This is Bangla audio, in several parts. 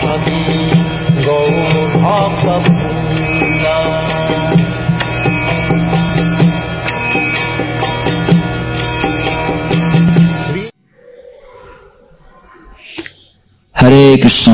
स्वामी गौरभक्तवृन्द। हरे कृष्ण।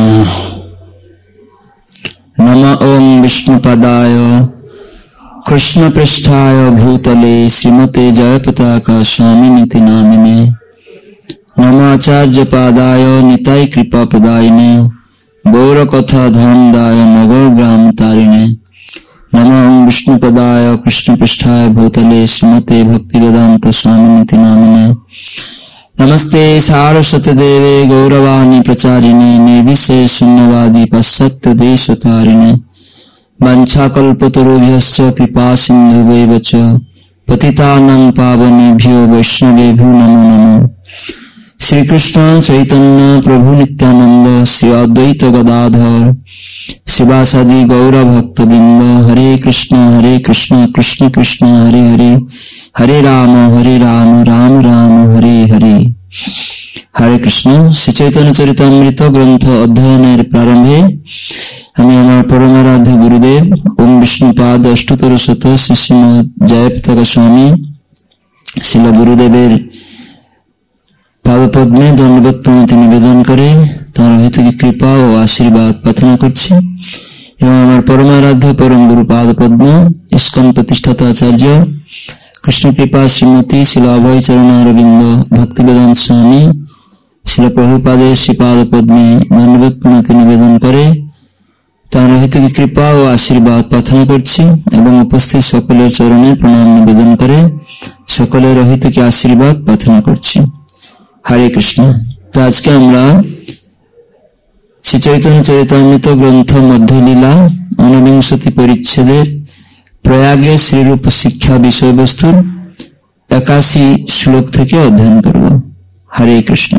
नमः ओं विष्णुपदाय कृष्ण पृष्ठाय भूतले श्रीमते जयपताका स्वामिनिति नामिने। नमाचार्य पादाय निताय कृपा प्रदायिने गौरकथा धामदाय नगर ग्राम तारिणे। नमः ओं विष्णुपदाय कृष्ण पृष्ठाय भूतले श्रीमते भक्तिवेदांत स्वामिनिति नामिने। नमस्ते सारस्वती देवे गौरवाणी प्रचारिणे निर्विशेष शून्यवादी पाश्चात्य देशतारिणे। वंशाकल्पतरुभ्यश्च कृपा सिन्धुभ्येव च पतितानां पावनेभ्यो वैष्णवेभ्यो नमो नमः। श्री कृष्ण चैतन्य प्रभु नित्यानंद श्री अद्वैत गदाधर शिवासादि गौर भक्तवृंद। हरे कृष्ण कृष्ण कृष्ण हरे हरे, हरे राम राम राम हरे हरे। हरे कृष्ण। श्री चैतन्य चरितामृत ग्रंथ अध्ययन प्रारंभे हमें हमारे परमाराध्य गुरुदेव ओम विष्णुपाद अष्टोत्तर शत श्री श्रीमद जयपताका स्वामी शिल गुरुदेवेर पादपद्मे दंडवत प्रणति निवेदन करे तार हेतु की कृपा और आशीर्वाद प्रार्थना करछि। एवं हमारे परमाराध्य परम गुरु पादपद्म इस्कन प्रतिष्ठाता आचार्य कृष्ण कृपा श्रीमती शिला अभय चरण अरविंद भक्तिवेदांत स्वामी शिल प्रभुपादे श्रीपाद पद्मे दंडवत प्रणति निवेदन करे तार हेतु की कृपा और आशीर्वाद प्रार्थना करछि। एवं उपस्थित सकलेर चरणे प्रणाम निवेदन करे सकलेर हित की आशीर्वाद प्रार्थना करछि। हरे कृष्ण। तो आज के আমরা শ্রী চৈতন্য চরিতামৃত গ্রন্থ মধ্যলীলা 49 পরিচ্ছেদের প্রয়াগে শ্রীরূপ শিক্ষা বিষয়বস্তুর 81 শ্লোক থেকে অধ্যয়ন করব। হরে কৃষ্ণ।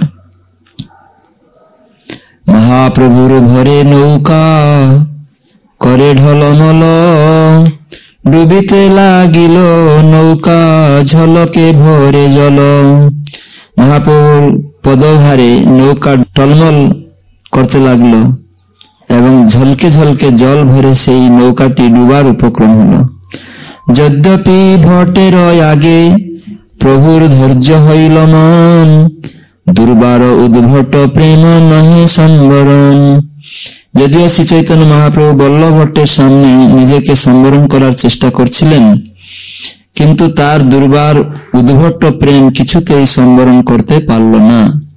মহাপ্রভুর ভরে নৌকা করে ঢলমল ডুবিতে লাগিল নৌকা ঝলকে ভরে জল। মহাপ্রভুর পদভারে নৌকা টলমল করতে লাগলো এবং ঝলকে ঝলকে জল ভরে সেই নৌকাটি ডুবার উপক্রম হলো। যদ্যপি ভটের আগে প্রভুর ধৈর্য হইল মন দুর্বার উদ্ভট প্রেম নহে সম্বরণ। যদিও শ্রী চৈতন্য মহাপ্রভু বল্লভ ভট্টের সামনে নিজেকে সম্বরণ করার চেষ্টা করছিলেন কিন্তু তার দুর্বার উদ্ভট প্রেম কিছুতেই সম্বরণ করতে পারল না।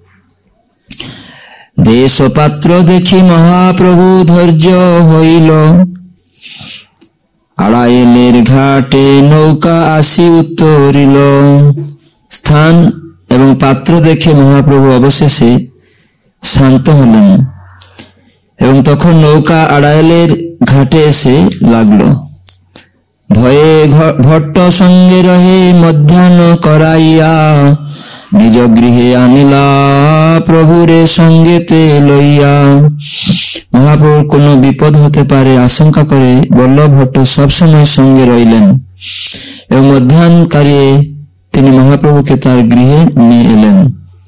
দেশপাত্র দেখি মহাপ্রভু ধৈর্য হইল আড়াইলের ঘাটে নৌকা আসি উত্তরিল। স্থান এবং পাত্র দেখে মহাপ্রভু অবশেষে শান্ত হলেন এবং তখন নৌকা আড়াইলের ঘাটে এসে লাগলো। ভয়ে ভট্ট সঙ্গে রহে মধ্যাহ্ন করাইয়া নিজ গৃহে আনিলা প্রভুরে সঙ্গেতে লইয়া। মহাপ্রভুর কোনো বিপদ হতে পারে আশঙ্কা করে বল্লভ ভট্ট সবসময় সঙ্গে রইলেন এবং মধ্যাহ্নকারে তিনি মহাপ্রভুকে তার গৃহে নিয়ে এলেন।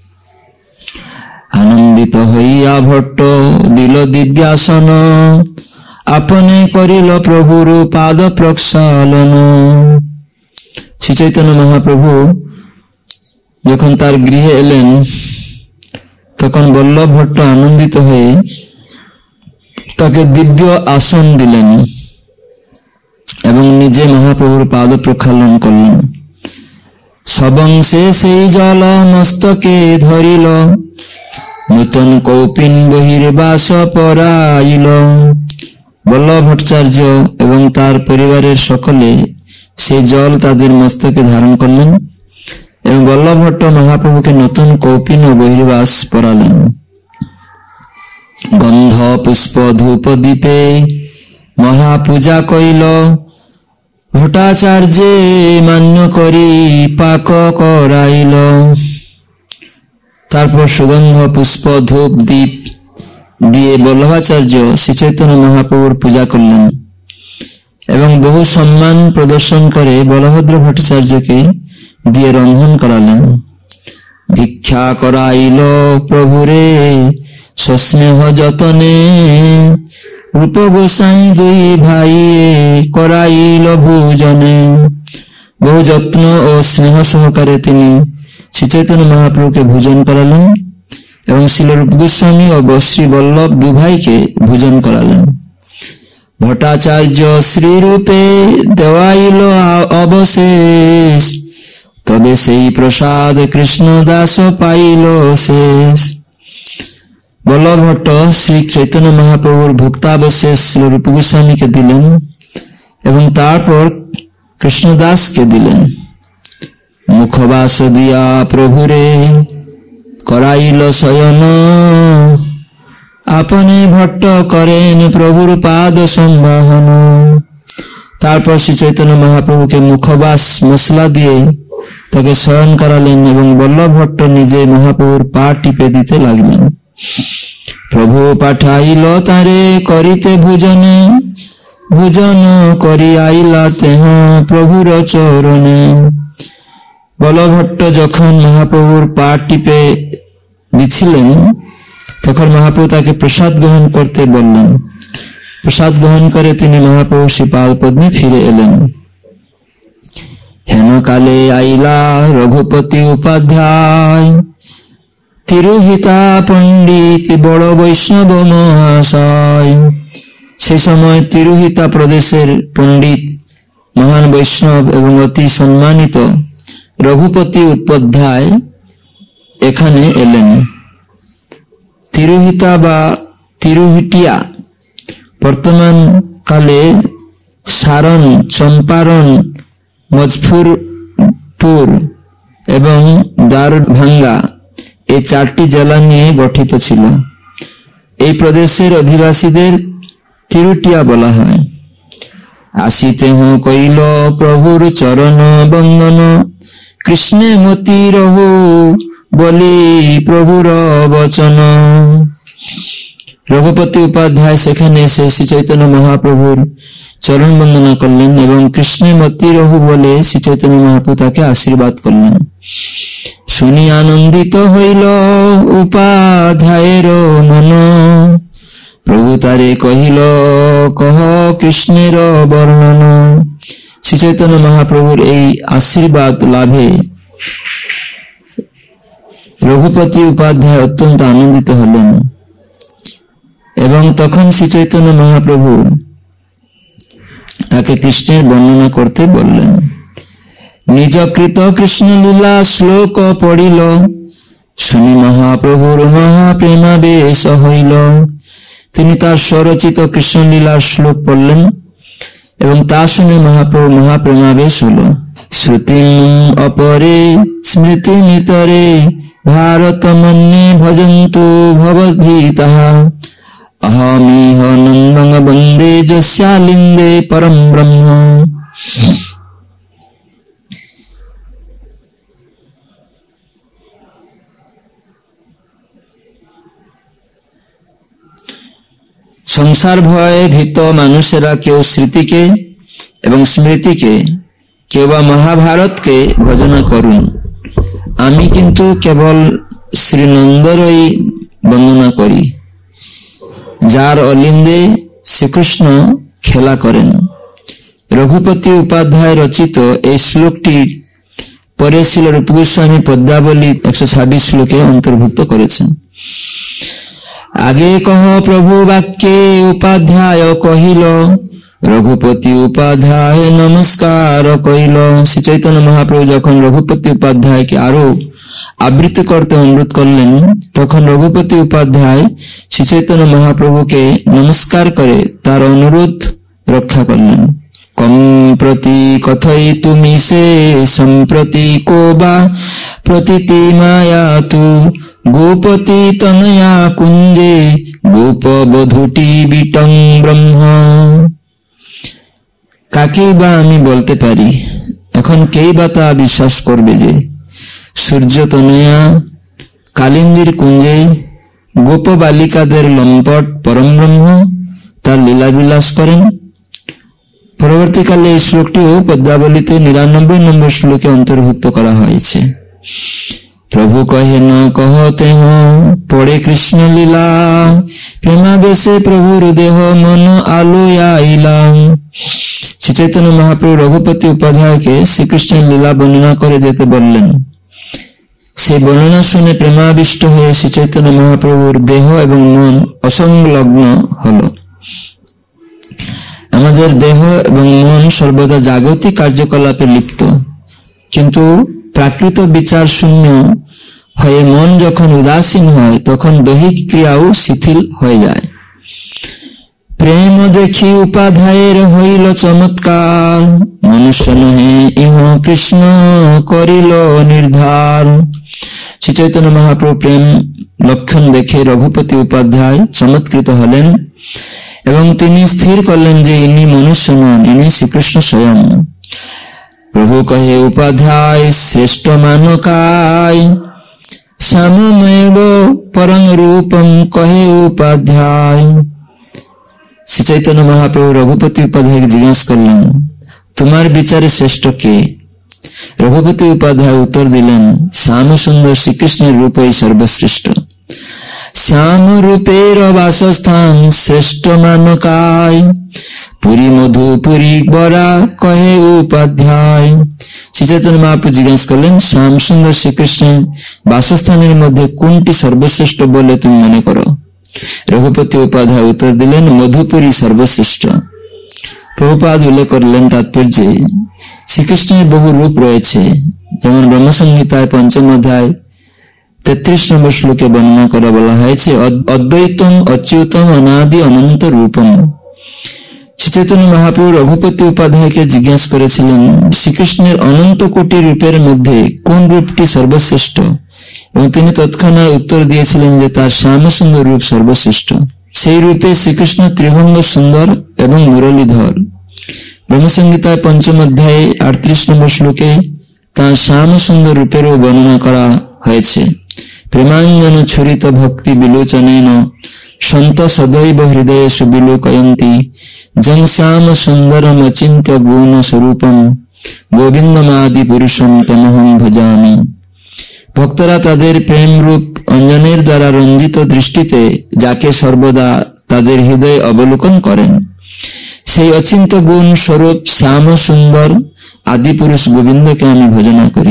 আনন্দিত হইয়া ভট্ট দিল দিব্যাসন আপনে করিল প্রভুর পাদ প্রক্ষালন। শ্রী চৈতন্য মহাপ্রভু যখন তার গৃহে এলেন তখন বল্লভ ভট্ট আনন্দিত হয়ে তাকে দিব্য আসন দিলেন এবং নিজে মহাপ্রভুর পাদ প্রক্ষালন করলেন। সবংশে সেই জল মস্তকে ধরিল নূতন কৌপিন বহির্বাস পরাইল। বল্লভ ভট্টাচার্য এবং তার পরিবারের সকলে সেই জল তাদের মস্তকে ধারণ করলেন এবং বল্লভ ভট্ট মহাপ্রভুকে নতুন কৌপিন ও বহির্বাস পরালেন। গন্ধ পুষ্প ধূপ দীপে মহাপূজা কইল ভট্টাচার্যে মান্য করি পাক করাইল। তারপর সুগন্ধ পুষ্প ধূপ দীপ দিয়ে বল্লভাচার্য শ্রী চৈতন্য মহাপ্রভুর পূজা করলেন এবং বহু সম্মান প্রদর্শন করে বলভদ্র ভট্টাচার্যকে দিয়ে রন্ধন করালেন। ভিক্ষা করাইল প্রভুরে স্বস্নেহ যতনে রূপ গোসাই দুই ভাই করাইল ভোজনে। বহু যত্ন ও স্নেহ সহকারে তিনি শ্রী চৈতন্য মহাপ্রভুকে ভোজন করালেন এবং শ্রীল রূপ গোস্বামী ও শ্রী বল্লভ দু ভাইকে ভোজন করালেন। ভট্টাচার্য শ্রীরূপে দেওয়াইল অবশেষ, তবে সেই প্রসাদ কৃষ্ণ দাস পাইল শেষ। বল্লভ ভট্ট শ্রী চৈতন্য মহাপ্রভুর ভক্তাবশেষ শ্রী রূপ গোস্বামীকে দিলেন এবং তারপর কৃষ্ণদাসকে দিলেন। মুখবাস দিয়া প্রভুরে করাইল শয়ন, আপনি ভট্ট করেন প্রভুর পাদ সম্বাহন। তারপর শ্রী চৈতন্য মহাপ্রভুকে মুখবাস মশলা দিয়ে তাকে শয়ন করালেন এবং বল্লভ ভট্ট নিজে মহাপ্রভুর পা টিপে দিতে লাগলেন। প্রভু পাঠাইল তারে করিতে ভোজনে, ভোজন করি আইলা তেহ প্রভুর চরণে। বল্লভ ভট্ট যখন মহাপ্রভুর পা টিপে দিছিলেন তখন মহাপ্রভু তাকে প্রসাদ গ্রহণ করতে বললেন। প্রসাদ গ্রহণ করে তিনি মহাপ্রভু শ্রী পাদ পদ্মে ফিরে এলেন। হেন কালে আইলা রঘুপতি উপাধ্যায়, তিরোহিতা পণ্ডিত বড় বৈষ্ণব মহাশয়। সে সময় তিরোহিতা প্রদেশের পণ্ডিত মহান বৈষ্ণব এবং অতি সম্মানিত রঘুপতি উপাধ্যায় এখানে এলেন। তিরোহিতা বা তিরুহিটিয়া বর্তমান কালে সারন, চম্পারণ, মজফরপুর এবং দারভাঙ্গা এই 4টি জেলা নিয়ে গঠিত ছিল। এই প্রদেশের অধিবাসীদের তিরুটিয়া বলা হয়। আসিতে কইল প্রভুর চরণ বন্দন, কৃষ্ণে মতি রহু বলি প্রভুর বচন। রঘুপতি উপাধ্যায় সেখানে এসে শ্রী চৈতন্য মহাপ্রভুর চরণ বন্দনা করলেন এবং কৃষ্ণে মতি রহু বলে শ্রী চৈতন্য মহাপ্রভু তাকে আশীর্বাদ করলেন। শুনি আনন্দিত হইল উপাধ্যায়ের মন, প্রভু তারে কহিল কহ কৃষ্ণের বর্ণন। শ্রী চৈতন্য মহাপ্রভুর এই আশীর্বাদ লাভে রঘুপতি উপাধ্যায় অত্যন্ত আনন্দিত হলেন এবং তখন শ্রী চৈতন্য মহাপ্রভু তাকে কৃষ্ণের বর্ণনা করতে বললেন। নিজকৃত কৃষ্ণ লীলা শ্লোক পড়িল, শুনি মহাপ্রভুর মহাপ্রেমাবেশ হইল। তিনি তার স্বরচিত কৃষ্ণ লীলার শ্লোক পড়লেন এবং তা শুনে মহাপ্রভু মহাপ্রেমাবেশ হল। শ্রুতিম অপরে স্মৃতি মিতরে ভারত মন্যে ভজন্তু ভবদ্ভীতঃ, অহমিহ নন্দং বন্দে যস্যালিন্দে পরম ব্রহ্ম। সংসার ভয়ে ভীত মানুষেরা কেউ স্মৃতিকে এবং স্মৃতিকে, কেউ বা মহাভারতকে ভজনা করুন। আমি কিন্তু কেবল শ্রীনন্দরই বন্দনা করি, যার অলিন্দে শ্রীকৃষ্ণ খেলা করেন। রঘুপতি উপাধ্যায় রচিত এই শ্লোকটি পরে শ্রীল রূপ গোস্বামী পদ্মাবলী 126 শ্লোকে অন্তর্ভুক্ত করেছেন। আগে কহ প্রভু বাক্যে উপাধ্যায় কহিল, রঘুপতি উপাধ্যায় নমস্কার কইল। শ্রী চৈতন্য মহাপ্রভু যখন রঘুপতি উপাধ্যায়কে আরো আবৃত্তি করতে অনুরোধ করলেন তখন রঘুপতি উপাধ্যায় শ্রী চৈতন্য মহাপ্রভুকে নমস্কার করে তার অনুরোধ রক্ষা করলেন। কম প্রতি কথই তুমি সে সম্প্রতি কোবা প্রতীতি মায়া তু গোপতি তনয়া কুঞ্জে গোপ বধূটি বিটং ব্রহ্ম। কাকেই বা আমি বলতে পারি, এখন কেই বা তা বিশ্বাস করবে যে সূর্য তনয়া কালিন্দির কুঞ্জে গোপ বালিকাদের লম্পট পরম ব্রহ্ম তার লীলা বিলাস করেন। পরবর্তীকালে এই শ্লোকটিও পদ্মাবলীতে 99 নম্বর শ্লোকে অন্তর্ভুক্ত করা হয়েছে। प्रभु कहे न कहते हो पड़े कृष्ण लीला, प्रेमावेशे प्रभु हृदय मन आलो आईला। श्री चैतन्य महाप्रभु रघुपति उपाध्याय के श्री कृष्ण लीला वर्णना करे जेते बोलें, से वर्णना शुने प्रेमाविष्ट हुए श्री चैतन्य महाप्रभुर देह एवं मन असंलग्न हलो। आमादेर देह एवं मन सर्वदा जागतिक कार्यकलापे लिप्त, किन्तु प्राकृत विचार शून्य हये मन जखन उदासीन हय तखन दैहिक क्रियाओ शिथिल हये जाय। प्रेम देखी उपाध्यायेर हईल चमत्कार, मनुष्य नहे इह कृष्ण करिल निर्धार। श्री चैतन्य महाप्रभु प्रेम लक्षण देखे रघुपति उपाध्याय चमत्कृत हलेन एवं तिनि स्थिर करलेन जे इनि मनुष्य नन, इनि श्रीकृष्ण स्वयं। प्रभु कहे उपाध्याय श्रेष्ठ मानकाय, श्याममेव परं रूपं कहे उपाध्याय। श्री चैतन्य महाप्रभु रघुपति उपाध्याय जिज्ञासा करलेन, तुम्हार विचारे श्रेष्ठ के? रघुपति उपाध्याय उत्तर दिलेन, श्याम सुंदर श्रीकृष्ण रूप ही सर्वश्रेष्ठ। श्याम रूपेर वासस्थान श्रेष्ठ मानकाय, पुरी मधुपुरी बरा कहे उपाध्याय। श्री चैतन्य महाप्रभु जिज्ञासा करलेन, श्याम सुंदर श्रीकृष्ण वासस्थानेर मध्य कोनटी सर्वश्रेष्ठ बोले तुम मने करो? रघुपति उपाध्याय उत्तर दिलेन, मधुपुरी सर्वश्रेष्ठ। प्रभुपाद उल्लेख करलेन तात्पर्य, श्रीकृष्णेर बहु रूप रयेछे, जेमन ब्रह्मसंहिताय पंचम अध्याय 33 नम्बर श्लोके वर्णना करा बला हयेछे, अद्वैतम अच्युतम अनादि अनंत रूपम। श्री चैतन्य महाप्रभु रघुपति उपाध्याय के जिज्ञासा करेছিলেন, শ্রীকৃষ্ণের অনন্ত কোটি রূপের মধ্যে কোন রূপটি সর্বশ্রেষ্ঠ? এবং তিনি তৎক্ষণাৎ উত্তর দিয়েছিলেন যে তার শ্যামসুন্দর রূপ সর্বশ্রেষ্ঠ। সেই রূপে শ্রীকৃষ্ণ ত্রিভঙ্গ সুন্দর এবং মুরলীধর। ব্রহ্মসংহিতায় পঞ্চম অধ্যায়ে 38 নম্বর শ্লোকে তার শ্যামসুন্দর রূপেরও বর্ণনা করা হয়েছে। প্রেমাঞ্জন ছুরিত ভক্তি বিলোচনেন সন্ত সदैव হৃদয়েষু বিলোকয়ন্তি, জং শ্যাম সুন্দরম অচিন্ত্য গুণ স্বরূপম, গোবিন্দমাদি পুরুষম তমহং ভজামি। ভক্তরা তাদের প্রেম রূপ অঞ্জনের দ্বারা রঞ্জিত দৃষ্টিতে যাকে সর্বদা তাদের হৃদয়ে অবলোকন করেন, সেই অচিন্ত গুণ স্বরূপ শ্যাম সুন্দর আদি পুরুষ গোবিন্দকে আমি ভজনা করি।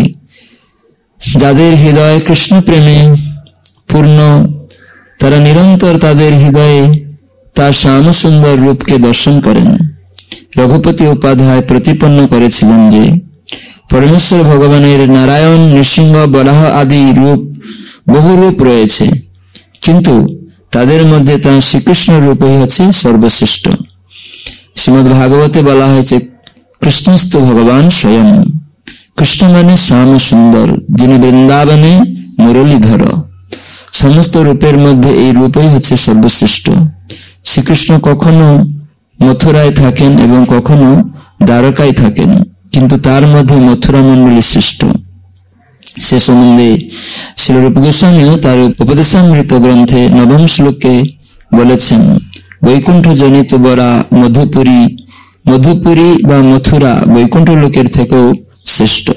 যাদের হৃদয় কৃষ্ণ প্রেমে পূর্ণ, তারা নিরন্তর তাদের হৃদয়ে তার শ্যাম সুন্দর রূপকে দর্শন করেন। রঘুপতি উপাধ্যায় প্রতিপন্ন করেছিলেন যে পরমেশ্বর ভগবানের নারায়ণ, নৃসিংহ, বরাহ আদি রূপ বহু রূপ রয়েছে, কিন্তু তাদের মধ্যে তার শ্রীকৃষ্ণ রূপই হচ্ছে সর্বশ্রেষ্ঠ। শ্রীমদ্ ভাগবতে বলা হয়েছে, কৃষ্ণস্তু ভগবান স্বয়ং। কৃষ্ণ মানে শ্যাম সুন্দর, যিনি বৃন্দাবনে মুরলীধর। সমস্ত রূপের মধ্যে এই রূপই হচ্ছে সর্বশ্রেষ্ঠ। শ্রীকৃষ্ণ কখনো মথুরায় থাকেন এবং কখনো দ্বারকায় থাকেন, কিন্তু তার মধ্যে মথুরা মন্ডলী শ্রেষ্ঠ। সে সম্বন্ধে শ্রীরূপ গোস্বামীও তার উপদেশামৃত গ্রন্থে 9ম শ্লোকে বলেছেন, বৈকুণ্ঠ জনিত বরা মধুপুরী, মধুপুরী বা মথুরা বৈকুণ্ঠ লোকের থেকেও শ্রেষ্ঠ।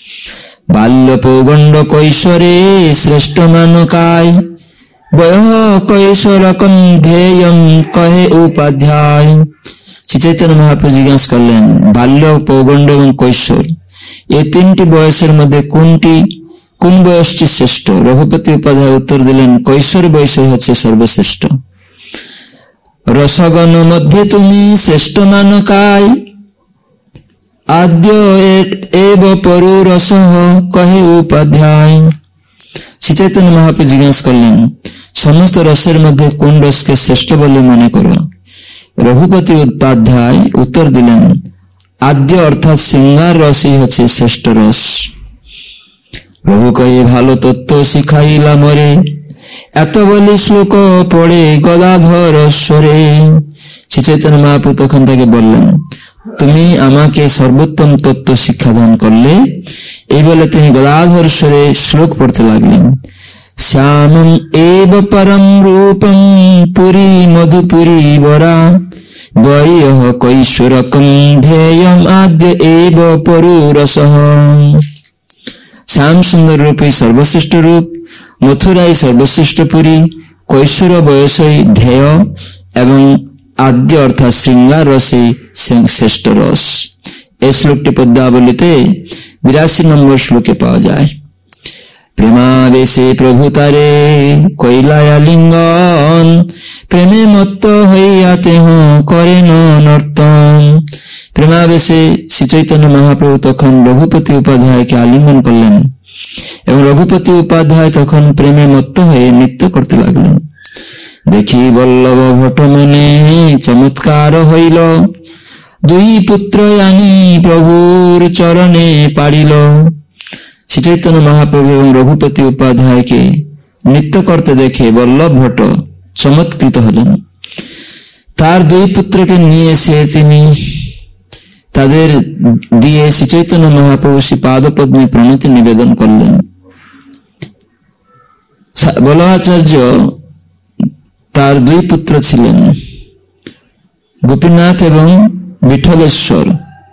বাল্য পৌগণ্ড কৈশোরে শ্রেষ্ঠ মানকায়, বয়ঃ কৈশোরকম ধ্যেয়ম কহে উপাধ্যায়। শ্রী চৈতন্য মহাপ্রভু জিজ্ঞাসা করলেন, বাল্য, পৌগণ্ড এবং কৈশোর এই তিনটি বয়সের মধ্যে কোন বয়সটি শ্রেষ্ঠ? রঘুপতি উপাধ্যায় উত্তর দিলেন, কৈশোর বয়সই হচ্ছে সর্বশ্রেষ্ঠ। রসগণ মধ্যে তুমি শ্রেষ্ঠ মানকায়, আদ্য এব পরু রস কহে উপাধ্যায়। শ্রী চৈতন্য মহাপ্রভু জিজ্ঞাসা করলেন, সমস্ত রসের মধ্যে কোন রসকে শ্রেষ্ঠ বলে মনে করো? রঘুপতি উপাধ্যায় উত্তর দিলেন, আদ্য অর্থাৎ সিঙ্গার রসই হচ্ছে শ্রেষ্ঠ রস। প্রভু কয়ে ভালো তত্ত্ব শিখাইলা মরে, এত বলি শ্লোক পড়ে গদাধর স্বরে। শ্রী চৈতন্য মহাপ্রভু তখন তাকে বললেন, তুমি আমাকে সর্বোত্তম তত্ত্ব শিক্ষাদান করলে। এই বলে তিনি গদাধর স্বরে শ্লোক পড়তে লাগলেন। শ্যামম এব পরম রূপম পুরী মধুপুরী বরা, বয়ঃ কৈশোরকম ধ্যেয়ম আদ্য এব পরু রসঃ। শ্যাম সুন্দর রূপই সর্বশ্রেষ্ঠ রূপ, মথুরাই সর্বশ্রেষ্ঠ পুরী, কৈশোর বয়সই ধ্যেয় এবং আদ্য অর্থাৎ শৃঙ্গার রসই শ্রেষ্ঠ রস। এই শ্লোকটি পদ্মাবলীতে 82 নম্বর শ্লোকে পাওয়া যায়। প্রেমাবেশে প্রভু তারে কৈলায়া লিঙ্গন, প্রেমে মত্ত হইয়া তেহ করেন নর্তন। প্রেমাবেশে শ্রী চৈতন্য মহাপ্রভু তখন রঘুপতি উপাধ্যায়কে আলিঙ্গন করলেন এবং রঘুপতি উপাধ্যায় তখন প্রেমে মত্ত হয়ে নৃত্য করতে লাগলেন। দেখি বল্লভ ভট্ট মনে চমৎকার হইল, দুই পুত্র আনি প্রভুর চরণে পাড়িল। শ্রী চৈতন্য মহাপ্রভু এবং রঘুপতি উপাধ্যায়কে নৃত্য করতে দেখে বল্লভ ভট্ট চমৎকৃত হলেন। তার দুই পুত্রকে নিয়ে এসে তিনি তাদের দিয়ে শ্রী চৈতন্য মহাপ্রভু শ্রী পাদপদ্মে প্রণতি নিবেদন করলেন। বল্লভাচার্য তার দুই পুত্র ছিলেন গোপীনাথ এবং বিঠলেশ্বর।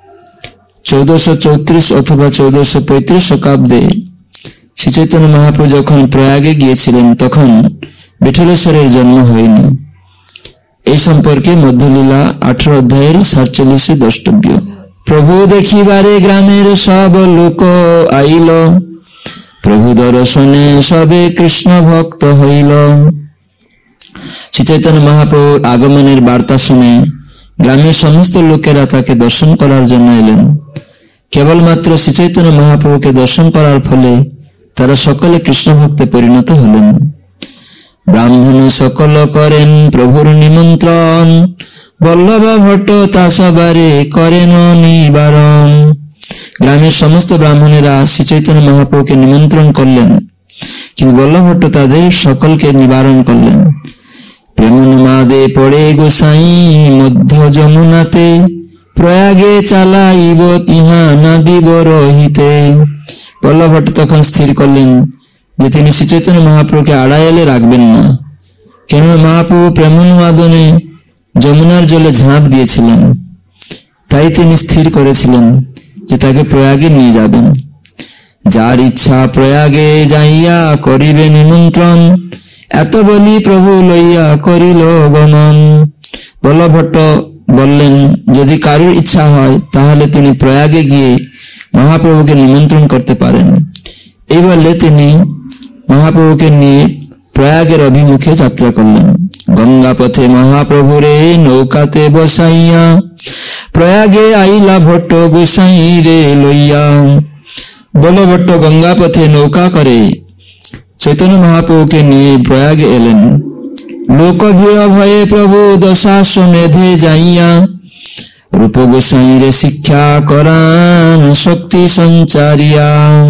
1434 অথবা 1435 শতাব্দে শ্রী চৈতন্য মহাপ্রভু যখন প্রয়াগে গিয়েছিলেন তখন বিঠলেশ্বরের জন্ম হয়নি। এই সম্পর্কে মধ্যলীলা 18 অধ্যায়ের 47 দ্রষ্টব্য। প্রভু দেখিবারে গ্রামের সব লোক আইল, প্রভু দর্শনে সবে কৃষ্ণ ভক্ত হইল। শ্রী চৈতন্য মহাপ্রভুর আগমনের বার্তা শুনে গ্রামের সমস্ত লোকেরা তাকে দর্শন করার জন্য এলেন। কেবলমাত্র শ্রী চৈতন্য মহাপ্রভুকে দর্শন করার ফলে তারা সকলে কৃষ্ণ ভক্তে পরিণত হলেন। ব্রাহ্মণ সকল করেন প্রভুর নিমন্ত্রণ, বল্লভ ভট্ট তা সবারে করেন নিবারণ। গ্রামের সমস্ত ব্রাহ্মণেরা শ্রী চৈতন্য মহাপ্রভুকে নিমন্ত্রণ করলেন, কিন্তু বল্লভ ভট্ট তাদের সকলকে নিবারণ করলেন। প্রেমোন্মাদে পড়ে গোসাই মধ্য যমুনাতে, প্রয়াগে চালাইব ইহা না দিব রহিতে। বল্লভ ভট্ট তখন স্থির করলেন যে তিনি শ্রী চৈতন্য মহাপ্রভুকে আড়াইলে রাখবেন না, কেননা মহাপ্রভু প্রেমোন্মাদনে যমুনার জলে ঝাঁপ দিয়েছিলেন। তাই তিনি স্থির করেছিলেন যে তাকে প্রয়াগে নিয়ে যাবেন। যার ইচ্ছা প্রয়াগে যাইয়া করিবে নিমন্ত্রণ, এত বলি প্রভু লইয়া করিল গমন। বল্লভ ভট্ট বললেন যদি কারুর ইচ্ছা হয় তাহলে তিনি প্রয়াগে গিয়ে মহাপ্রভুকে নিমন্ত্রণ করতে পারেন। এই বলে তিনি মহাপ্রভুকে নিয়ে প্রয়াগের অভিমুখে যাত্রা করলেন। গঙ্গা পথে মহাপ্রভুরে নৌকাতে বসাইয়া, প্রয়াগে আইলা ভট্ট গোসাই রে লইয়া। বল্লভ ভট্ট গঙ্গা পথে নৌকা করে চৈতন্য মহাপ্রভুকে নিয়ে প্রয়াগে এলেন। লোক ভিড় ভয়ে প্রভু দশাশ্বমেধে যাইয়া, রূপ গোসাই রে শিক্ষা করান শক্তি সঞ্চারিয়া।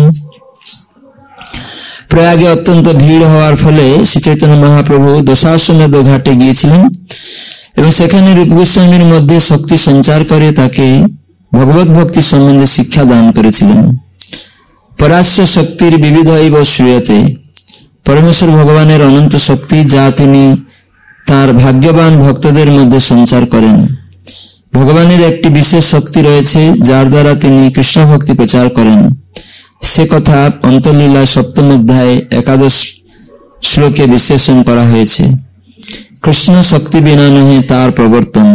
প্রয়াগে অত্যন্ত ভিড় হওয়ার ফলে শ্রী চৈতন্য মহাপ্রভু দশাশ্বমেধ ঘাটে গিয়েছিলেন এবং সেখানে রূপ গোস্বামীর মধ্যে শক্তি সঞ্চার করে তাকে ভগবত ভক্তি সম্বন্ধে শিক্ষা দান করেছিলেন। পরাশ্য শক্তির বিবিধৈব শ্রূয়তে, পরমেশ্বর ভগবানের অনন্ত শক্তি যা তিনি তার ভাগ্যবান ভক্তদের মধ্যে সঞ্চার করেন। ভগবানের একটি বিশেষ শক্তি রয়েছে যার দ্বারা তিনি কৃষ্ণ ভক্তি প্রচার করেন। সে কথা অন্তর্লীলা 7ম অধ্যায় 11 শ্লোকে বিশ্লেষণ করা হয়েছে। কৃষ্ণ শক্তি বিনা নহে তার প্রবর্তন।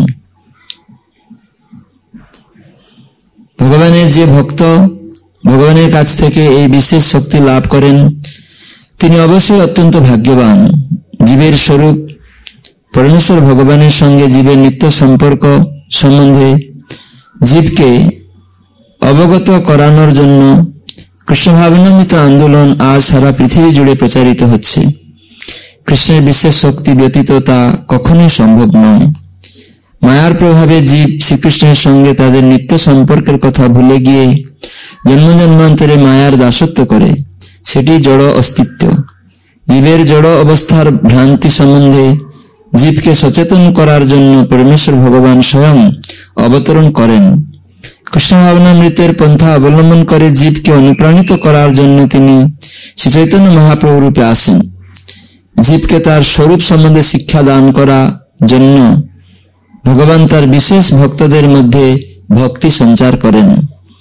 ভগবানের যে ভক্ত ভগবানের কাছ থেকে এই বিশেষ শক্তি লাভ করেন তিনি অবশ্যই অত্যন্ত ভাগ্যবান। জীবের স্বরূপ পরমেশ্বর ভগবানের সঙ্গে জীবের নিত্য সম্পর্ক সম্বন্ধে জীবকে অবগত করানোর জন্য কৃষ্ণ ভাবনামৃত আন্দোলন আজ সারা পৃথিবী জুড়ে প্রচারিত হচ্ছে। কৃষ্ণের বিশেষ শক্তি ব্যতীত তা কখনোই সম্ভব নয়। মায়ার প্রভাবে জীব শ্রীকৃষ্ণের সঙ্গে তাদের নিত্য সম্পর্কের কথা ভুলে গিয়ে জন্ম জন্মান্তরে মায়ার দাসত্ব করে, সেটি জড় অস্তিত্ব। জীবের জড় অবস্থার ভ্রান্তি সম্বন্ধে জীবকে সচেতন করার জন্য পরমেশ্বর ভগবান স্বয়ং অবতরণ করেন। কৃষ্ণ ভাবনামৃতের পন্থা অবলম্বন করে জীবকে অনুপ্রাণিত করার জন্য তিনি শ্রী চৈতন্য মহাপ্রভু রূপে আসেন। জীবকে তার স্বরূপ সম্বন্ধে শিক্ষা দান করা জন্য ভগবান তার বিশেষ ভক্তদের মধ্যে ভক্তি সঞ্চার করেন।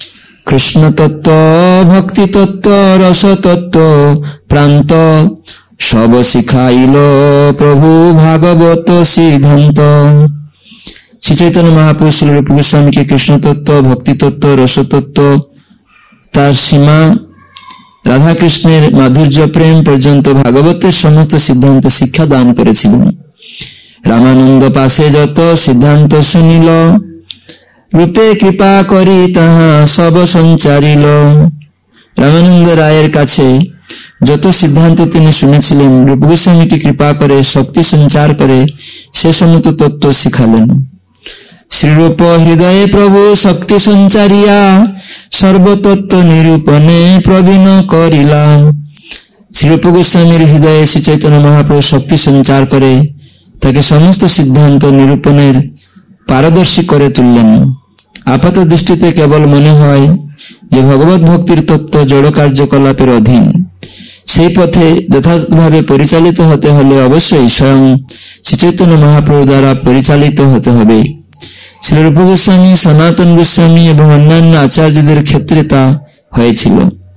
কৃষ্ণ তত্ত্ব, ভক্তি তত্ত্ব, রস তত্ত্ব প্রান্ত, সব শিখাইল প্রভু ভাগবত সিদ্ধান্ত। শ্রী চৈতন্য মহাপ্রভু শ্রী রূপ গোস্বামীকে কৃষ্ণ তত্ত্ব, ভক্তি তত্ত্ব, রস তত্ত্ব, তার সীমা রাধা কৃষ্ণের মাধুর্য প্রেম পর্যন্ত ভাগবতের সমস্ত সিদ্ধান্ত শিক্ষা দান করেছিলেন। রামানন্দ পাশে যত সিদ্ধান্ত শুনিল, রূপে কৃপা করি তাহা সব সঞ্চারিল। রামানন্দ রায়ের কাছে যত সিদ্ধান্ত তিনি শুনেছিলেন, রূপ গোস্বামীকে কৃপা করে শক্তি সঞ্চার করে সে সমস্ত তত্ত্ব শিখালেন। শ্রীরূপ হৃদয়ে প্রভু শক্তি সঞ্চারিয়া, সর্বতত্ত্ব নিরূপণে প্রবীণ করিলাম। শ্রীরূপ গোস্বামীর হৃদয়ে শ্রী চৈতন্য মহাপ্রভু শক্তি সঞ্চার করে তাকে সমস্ত সিদ্ধান্ত নিরূপণের পারদর্শী করে তুললেন। আপাত দৃষ্টিতে কেবল মনে হয় যে ভগবত ভক্তির তত্ত্ব জড় কার্যকলাপের অধীন। সেই পথে যথাযথভাবে পরিচালিত হতে হলে অবশ্যই স্বয়ং শ্রী চৈতন্য মহাপ্রভু দ্বারা পরিচালিত হতে হবে। শ্রী রূপ গোস্বামী, সনাতন গোস্বামী এবং অন্যান্য আচার্যদের ক্ষেত্রে তা হয়েছিল।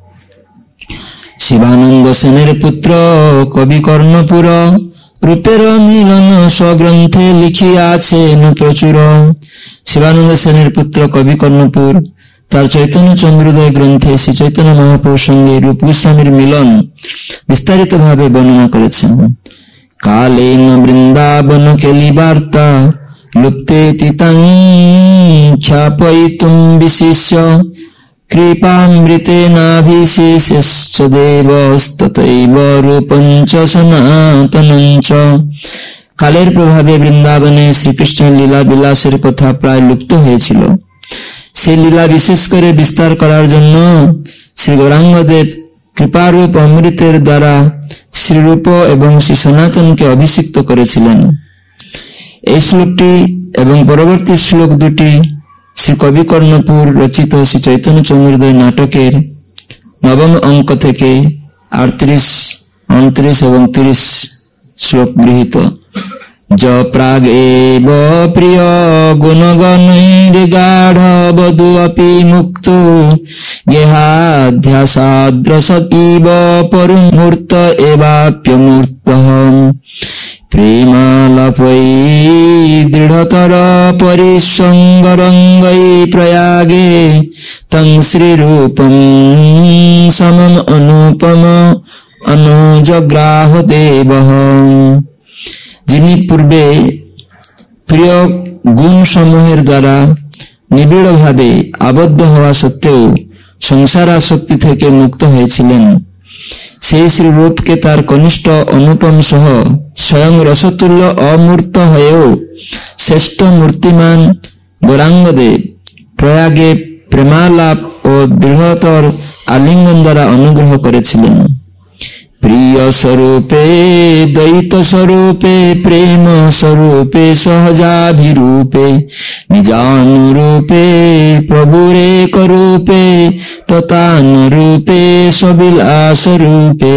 শিবানন্দ সেনের পুত্র কবি কর্ণপুর, রূপের মিলন স্বগ্রন্থে লিখিয়াছেন প্রচুর। শিবানন্দ সেনের পুত্র কবি কর্ণপুর তার চৈতন্য চন্দ্রোদয় গ্রন্থে শ্রী চৈতন্য মহাপ্রভুর সঙ্গে রূপ গোস্বামীর মিলন বিস্তারিত ভাবে বর্ণনা করেছেন। কালেন বৃন্দাবন কেলি বার্তা, লুপ্তে তিতাং খ্যাপয়িতুম বিশিষ্য, কৃপামৃতেনাভিশেষস্য দেবস্ততৈব রূপঞ্চ সনাতনঞ্চ। কালের প্রভাবে বৃন্দাবনে শ্রীকৃষ্ণের লীলা বিলাসের কথা প্রায় লুপ্ত হয়েছিল। সেই লীলা বিশেষ করে বিস্তার করার জন্য শ্রী গৌরাঙ্গদেব কৃপারূপ অমৃতের দ্বারা শ্রীরূপ এবং শ্রী সনাতনকে অভিষিক্ত করেছিলেন। এই শ্লোকটি এবং পরবর্তী শ্লোক দুটি শ্রী কবি কর্ণপুর রচিত শ্রী চৈতন্য চন্দ্রোদয় নাটকের নবম অঙ্ক থেকে 38, 29 এবং 30 শ্লোক গৃহীত। য প্রাগ এব প্রিয় গুণগণৈর্গাঢ় বধূ অপি মুক্ত, গেহাধ্যাসাদ্রসৎ ইব পরমূর্ত এবাপ্যমূর্তঃ। প্রেমালাপৈ দৃঢ়তর পরিসঙ্গরঙ্গৈ প্রয়াগে, তং শ্রীরূপম সমম অনুপম অনুজগ্রাহ দেবঃ। যিনি পূর্বে প্রিয় গুণ সমূহের দ্বারা নিবিড় ভাবে আবদ্ধ হওয়া সত্ত্বেও সংসার আসক্তি থেকে মুক্ত হয়েছিলেন, সেই শ্রী রূপকে তার কনিষ্ঠ অনুপম সহ স্বয়ং রসতুল্য অমূর্ত হয়েও শ্রেষ্ঠ মূর্তিমান গৌরাঙ্গদেব প্রয়াগে প্রেমালাপ ও দৃঢ়তর আলিঙ্গন দ্বারা অনুগ্রহ করেছিলেন। প্রিয় স্বরূপে দ্বৈত স্বরূপে প্রেম স্বরূপে সহজাভিরূপে নিজানুরূপে প্রভুরেক রূপে তথানুরূপে সবিলাস রূপে।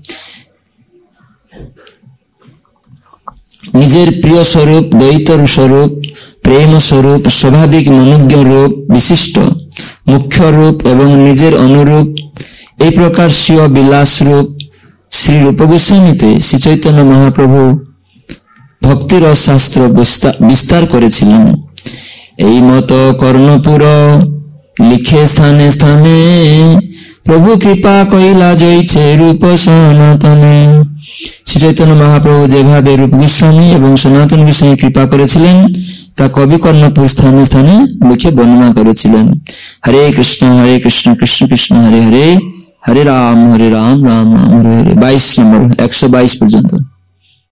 নিজের প্রিয় স্বরূপ, দ্বৈত স্বরূপ, প্রেম স্বরূপ, স্বাভাবিক মনোজ্ঞ রূপ বিশিষ্ট মুখ্য রূপ এবং নিজের অনুরূপ, এই প্রকার স্বীয় বিলাস রূপ শ্রী রূপ গোস্বামীতে শ্রী চৈতন্য মহাপ্রভু ভক্তির শাস্ত্র বিস্তার করেছিলেন। এই মত কর্ণপুর লিখে স্থানে স্থানে, প্রভু কৃপা কইলা জয়ছে রূপ সনাতনে। শ্রী চৈতন্য মহাপ্রভু যেভাবে রূপ গোস্বামী এবং সনাতন গোস্বামী কৃপা করেছিলেন তা কবি কর্ণপুর স্থানে স্থানে লিখে বর্ণনা করেছিলেন। হরে কৃষ্ণ কৃষ্ণ কৃষ্ণ হরে হরে, হরে রাম রাম রাম হরে হরে। 22 নম্বর 122 পর্যন্ত।